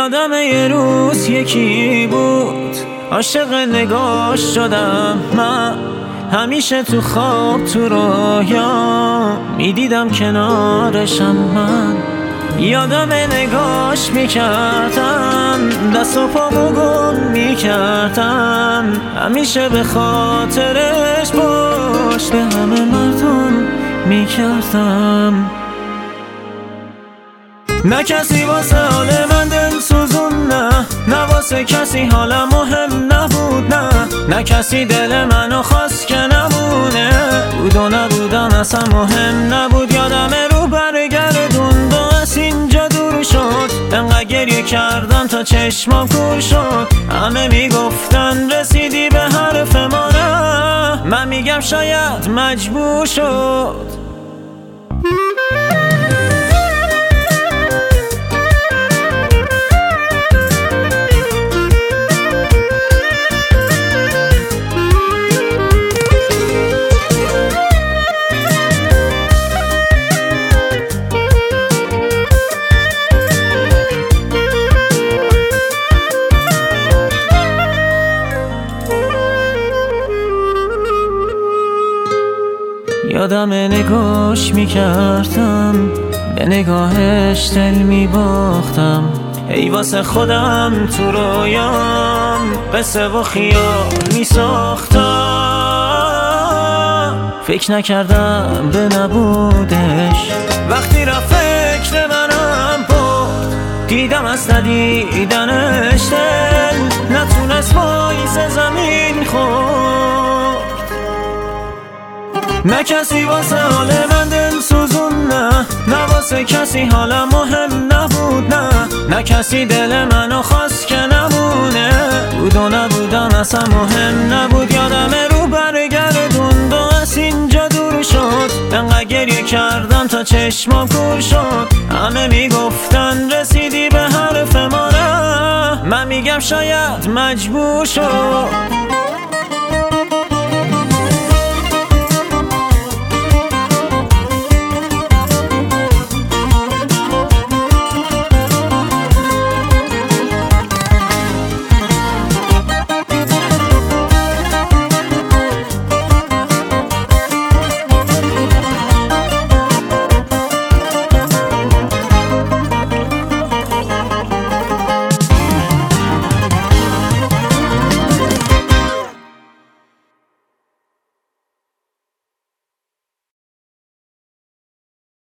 یادم یه روز یکی بود عاشق نگاش شدم من، همیشه تو خواب تو رویا میدیدم کنارشم من. یادم نگاش میکردم دست و پامو گم میکردم، همیشه به خاطرش پشت به همه مردم میکردم. نه کسی واسه حال من دل سوزون، نه واسه کسی حالم مهم نبود، نه کسی دل منو خواست که نمونه، بود و نبودم اصلا مهم نبود. یادم رو برگردوند و از اینجا دور شد، انقدر گریه کردم تا چشمام کور شد. همه میگفتن رسیدی به حرف ما، نه من میگم شاید مجبور شد. یادم نگاش میکردم به نگاهش دل میباختم، ای واسه خودم تو رویام قصه و خیال میساختم. فکر نکردم به نبودش وقتی رفت فکر منم برد، دیدم از ندیدنش دل نتونست پاییز زمین خورد. نه کسی واسه حال من دل سوزون، نه واسه کسی حالم مهم نبود، نه کسی دل منو خواست که نمونه، بود و نبودم اصلا مهم نبود. یادم رو برگردوند و از اینجا دور شد، انقدر گریه کردم تا چشمام کور شد. همه میگفتن رسیدی به حرف ما، نه من میگم شاید مجبور شد.